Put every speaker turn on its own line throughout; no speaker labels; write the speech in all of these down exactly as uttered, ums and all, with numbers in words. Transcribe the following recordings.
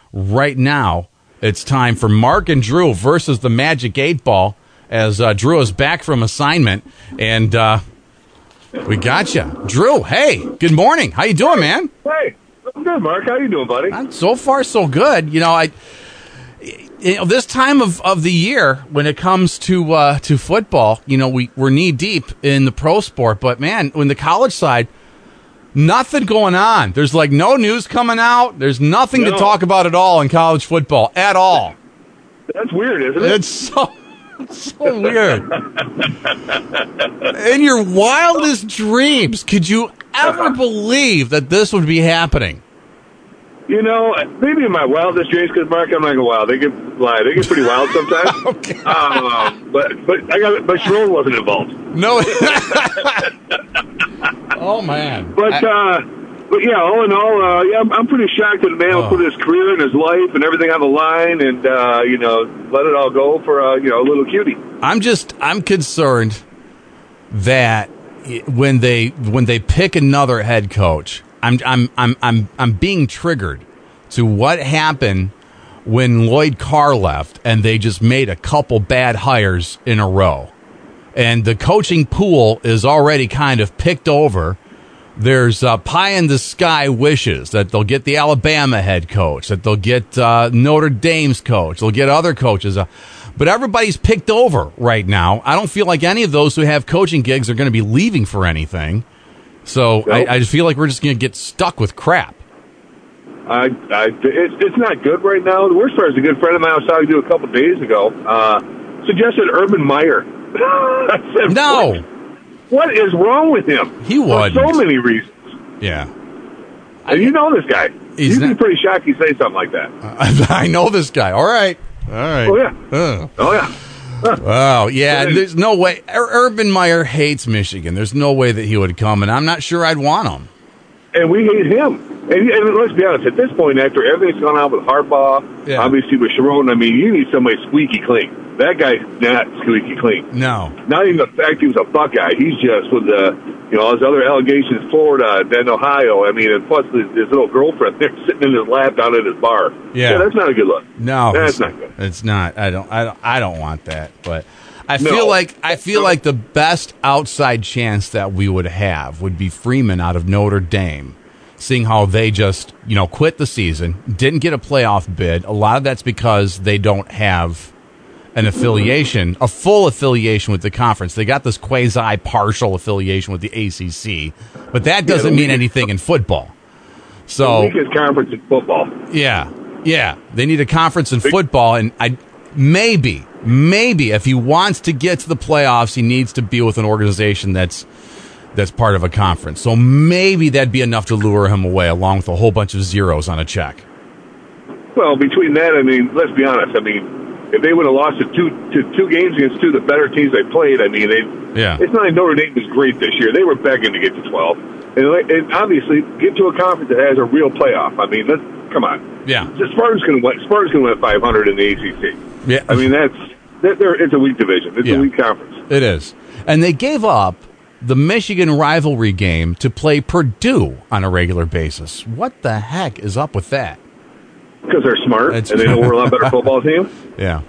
right now. It's time for Mark and Drew versus the Magic eight Ball as uh, Drew is back from assignment. And uh, we got you. Drew, hey, good morning. How you doing, man?
Hey, I'm good, Mark. How you doing, buddy?
Uh, so far, so good. You know, I... You know, this time of, of the year, when it comes to uh, to football, you know, we, we're knee deep in the pro sport. But, man, when the college side, nothing going on. There's, like, no news coming out. There's nothing
no.
to talk about at all in college football, at all.
That's weird, isn't it?
It's so, so weird. In your wildest dreams, could you ever believe that this would be happening?
You know, maybe in my wildest dreams, because Mark, I'm not gonna wild. They get lie. They get pretty wild sometimes.
Okay.
Um, but but I got but Sharon wasn't involved.
No. Oh man.
But
I,
uh, but yeah, all in all, uh, yeah, I'm, I'm pretty shocked that the man
oh.
will put his career and his life and everything on the line, and uh, you know, let it all go for uh, you know a little cutie.
I'm just I'm concerned that when they when they pick another head coach. I'm I'm I'm I'm I'm being triggered to what happened when Lloyd Carr left and they just made a couple bad hires in a row. And the coaching pool is already kind of picked over. There's uh, pie in the sky wishes that they'll get the Alabama head coach, that they'll get uh, Notre Dame's coach, they'll get other coaches. Uh, but everybody's picked over right now. I don't feel like any of those who have coaching gigs are going to be leaving for anything. So
nope.
I, I just feel like we're just going to get stuck with crap.
I, I, it's, it's not good right now. The worst part is a good friend of mine I was talking to a couple of days ago uh, suggested Urban Meyer. I said,
no.
What? what is wrong with him?
He would.
For so many reasons.
Yeah.
And you know this guy.
He's
You'd
not,
be pretty shocked he'd say something like that.
Uh, I know this guy. All right. All right.
Oh, yeah.
Uh.
Oh, yeah.
Wow, yeah, there's no way. Urban Meyer hates Michigan. There's no way that he would come, and I'm not sure I'd want him.
And we hate him. And, and let's be honest, at this point, after everything's gone on with Harbaugh,
yeah.
obviously with Sharon, I mean, you need somebody squeaky clean. That guy's not squeaky clean.
No.
Not even the fact he was a Buckeye. He's just with the, you know, his other allegations, Florida, then Ohio. I mean, and plus his, his little girlfriend there sitting in his lap down at his bar.
Yeah,
yeah that's not a good look.
No,
that's not good.
It's not. I don't. I don't. I don't want that. But I
no.
feel like I feel like the best outside chance that we would have would be Freeman out of Notre Dame. Seeing how they just, you know, quit the season, didn't get a playoff bid. A lot of that's because they don't have an affiliation, a full affiliation with the conference. They got this quasi-partial affiliation with the A C C, but that doesn't yeah, mean anything in football. So,
the weakest conference in football.
Yeah, yeah. They need a conference in football, and I maybe, maybe if he wants to get to the playoffs, he needs to be with an organization that's that's part of a conference. So maybe that'd be enough to lure him away, along with a whole bunch of zeros on a check.
Well, between that, I mean, let's be honest. I mean, if they would have lost to two to two games against two of the better teams they played, I mean, they
yeah.
It's not like Notre Dame was great this year. They were begging to get to twelve, and, and obviously get to a conference that has a real playoff. I mean, let's come on.
Yeah,
the Spartans going to win. Spartans going to win five hundred in the A C C.
Yeah,
I mean that's that. It's a weak division. It's
yeah.
a weak conference.
It is, and they gave up the Michigan rivalry game to play Purdue on a regular basis. What the heck is up with that?
Because they're smart
That's
and they know we're a lot better football team.
Yeah.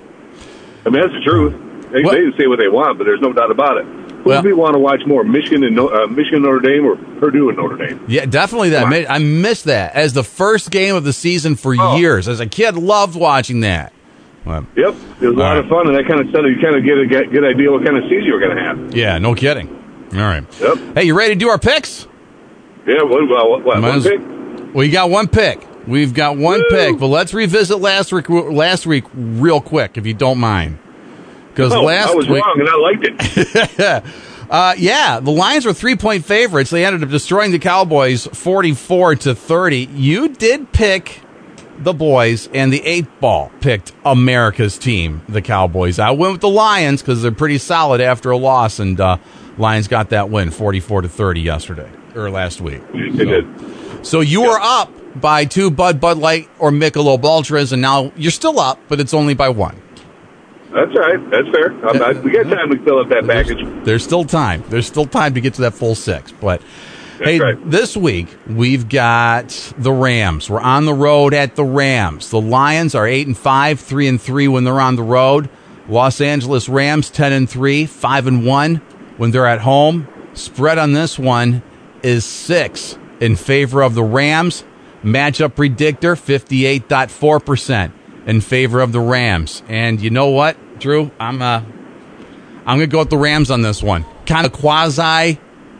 I mean, that's the truth. They, they can say what they want, but there's no doubt about it. Who
well,
do we want to watch more, Michigan and uh, Michigan Notre Dame or Purdue and Notre Dame?
Yeah, definitely that. I missed that as the first game of the season for oh. years. As a kid, loved watching that.
Well, yep, it was a lot right. of fun, and that kind of said you kind of get a get, good idea what kind of season you were going to have.
Yeah, no kidding. All right.
Yep.
Hey, you ready to do our picks?
Yeah. Well, what, what, one pick?
We got one pick. We've got one
Woo!
pick, but let's revisit last week. Last week, real quick, if you don't mind, because
oh,
last
I was
week,
wrong, and I liked
it. uh, yeah, the Lions were three-point favorites. They ended up destroying the Cowboys, forty-four to thirty. You did pick the boys, and the eight ball picked America's team, the Cowboys. I went with the Lions because they're pretty solid after a loss, and uh, Lions got that win, forty-four to thirty yesterday or last week.
They
so,
did.
So you were up by two Bud, Bud Light, or Michelob Ultras, and now you're still up, but it's only by one.
That's all right. That's fair. I'm not, we got time to fill up that package.
There's, there's still time. There's still time to get to that full six. But Hey,
right.
This week we've got the Rams. We're on the road at the Rams. The Lions are eight and five, three and three when they're on the road. Los Angeles Rams ten and three, five and one when they're at home. Spread on this one is six in favor of the Rams. Matchup predictor fifty-eight point four percent in favor of the Rams. And you know what, Drew? I'm uh, I'm gonna go with the Rams on this one. Kind of quasi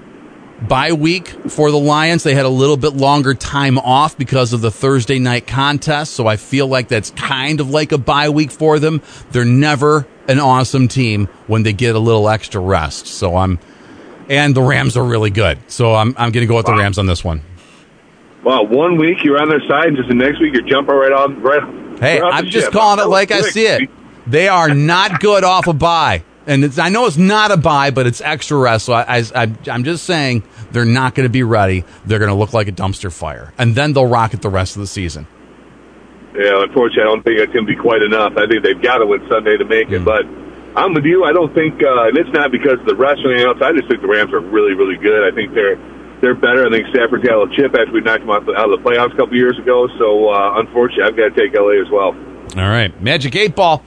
bye week for the Lions. They had a little bit longer time off because of the Thursday night contest, so I feel like that's kind of like a bye week for them. They're never an awesome team when they get a little extra rest. So I'm, and the Rams are really good. So I'm I'm going to go with wow. the Rams on this one.
Wow, one week you're on their side, and just the next week you're jumping right on. Right.
Hey,
right
I'm just
ship.
calling it like I see it. They are not good off a bye. And it's, I know it's not a bye, but it's extra rest. So I, I, I'm just saying they're not going to be ready. They're going to look like a dumpster fire. And then they'll rock it the rest of the season.
Yeah, unfortunately, I don't think it's going to be quite enough. I think they've got to win Sunday to make it. Mm. But I'm with you. I don't think, uh, and it's not because of the rest or anything else. I just think the Rams are really, really good. I think they're they're better. I think Stafford's got a little chip after we knocked them out, the, out of the playoffs a couple years ago. So, uh, unfortunately, I've got to take L A as well.
All right. Magic eight ball.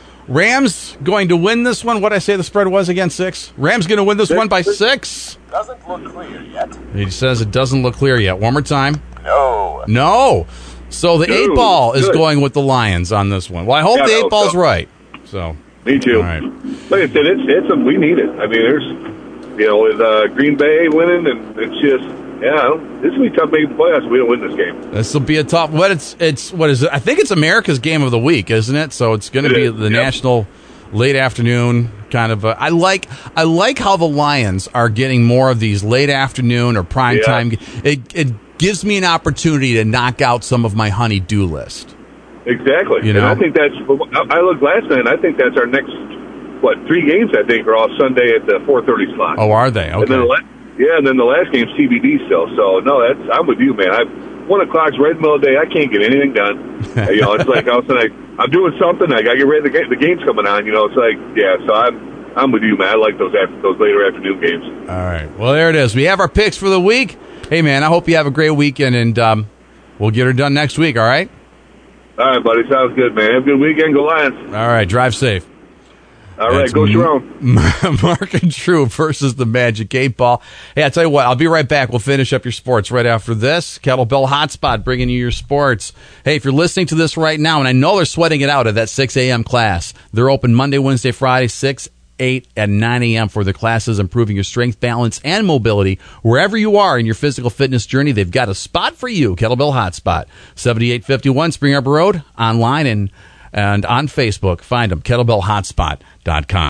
Rams going to win this one. What did I say the spread was again? Six? Rams going to win this six, one by six?
Doesn't look clear yet.
He says it doesn't look clear yet. One more time.
No.
No. So the
Dude,
eight ball is
good.
going with the Lions on this one. Well, I hope
yeah,
the eight
no,
ball's
so.
right. So
Me too.
All right.
Like I said, it's, it's a, we need it. I mean, there's, you know, with uh, Green Bay winning, and it's just, yeah, this will be tough making the playoffs if we don't win this game.
This will be a tough. What it's it's what is it? I think it's America's game of the week, isn't it? So it's going to be
is,
the
yep.
national late afternoon kind of. A, I like I like how the Lions are getting more of these late afternoon or prime
yeah.
time. It it gives me an opportunity to knock out some of my honey-do list.
Exactly.
You know?
And I think that's, I looked last night, and I think that's our next, what, three games, I think, are all Sunday at the four thirty slot.
Oh, are they? Okay.
And then the la- yeah, and then the last game's T B D still. So, no, that's, I'm with you, man. I, one o'clock's right in the middle of the day. I can't get anything done. You know, it's like, all of a sudden, I, I'm doing something. I got to get ready. The, game, the game's coming on. You know, it's like, yeah, so I'm, I'm with you, man. I like those after, those later afternoon games.
All right. Well, there it is. We have our picks for the week. Hey, man, I hope you have a great weekend, and um, we'll get her done next week, all right?
All right, buddy. Sounds good, man. Have a good weekend. Go Lions.
All right. Drive safe.
All right.
That's
Go Sharon.
Mark and Drew versus the Magic eight Ball. Hey, I'll tell you what. I'll be right back. We'll finish up your sports right after this. Kettlebell Hotspot bringing you your sports. Hey, if you're listening to this right now, and I know they're sweating it out at that six a.m. class, they're open Monday, Wednesday, Friday, six, eight, and nine a.m. for the classes, improving your strength, balance, and mobility. Wherever you are in your physical fitness journey, they've got a spot for you. Kettlebell Hotspot, seventy-eight fifty-one Spring Arbor Road, online and, and on Facebook. Find them, kettlebell hotspot dot com.